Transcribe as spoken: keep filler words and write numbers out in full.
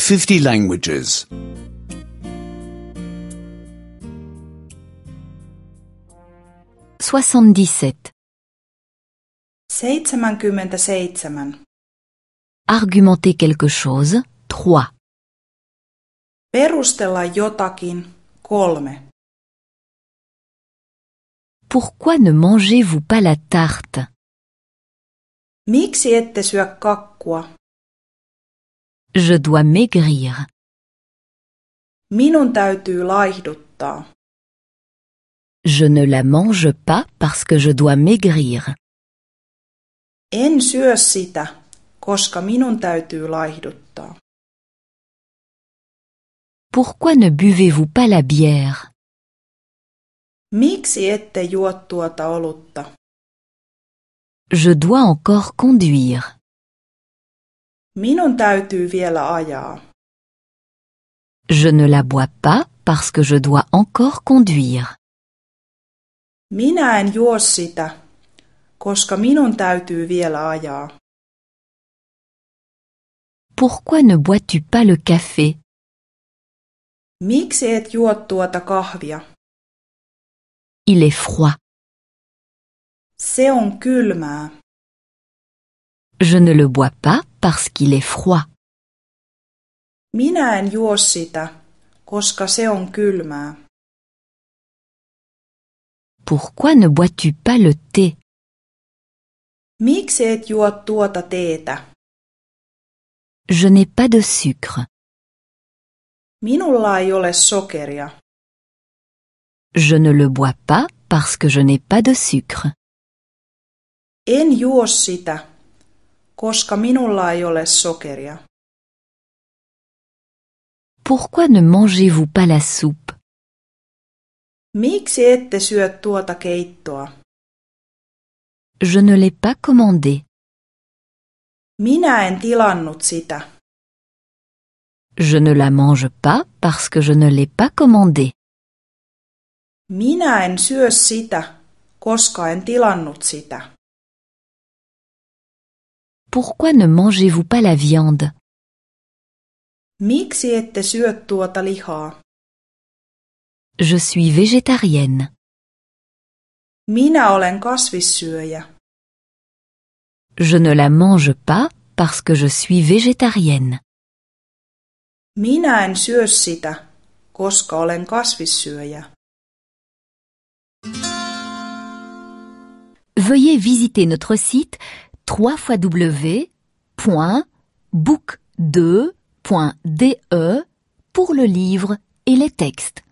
fifty languages. soixante-dix-sept. seitsemänkymmentäseitsemän. Argumenter quelque chose. trois. Perustella jotakin. kolme. Pourquoi ne mangez-vous pas la tarte? Miksi ette syö kakkua? Je dois maigrir. Minun täytyy laihduttaa. Je ne la mange pas parce que je dois maigrir. En syö sitä, koska minun täytyy laihduttaa. Pourquoi ne buvez-vous pas la bière? Miksi ette juo tuota olutta? Je dois encore conduire. Minun täytyy vielä ajaa. Je ne la bois pas parce que je dois encore conduire. Minä en juo sitä, koska minun täytyy vielä ajaa. Pourquoi ne bois-tu pas le café? Miksi et juo tuota kahvia? Il est froid. Se on kylmää. Je ne le bois pas parce qu'il est froid. Minä en juo sitä, koska se on kylmää. Pourquoi ne bois-tu pas le thé? Miksi et juo tuota teetä? Je n'ai pas de sucre. Minulla ei ole sokeria. Je ne le bois pas parce que je n'ai pas de sucre. En juo sitä, koska minulla ei ole sokeria. Pourquoi ne mangez-vous pas la soupe? Miksi ette syö tuota keittoa? Je ne l'ai pas commandé. Minä en tilannut sitä. Je ne la mange pas parce que je ne l'ai pas commandé. Minä en syö sitä, koska en tilannut sitä. Pourquoi ne mangez-vous pas la viande? Miksi ette syö tuota lihaa? Je suis végétarienne. Minä olen kasvissyöjä. Je ne la mange pas parce que je suis végétarienne. Minä en syö sitä, koska olen kasvissyöjä. Veuillez visiter notre site w w w point book deux point d e pour le livre et les textes.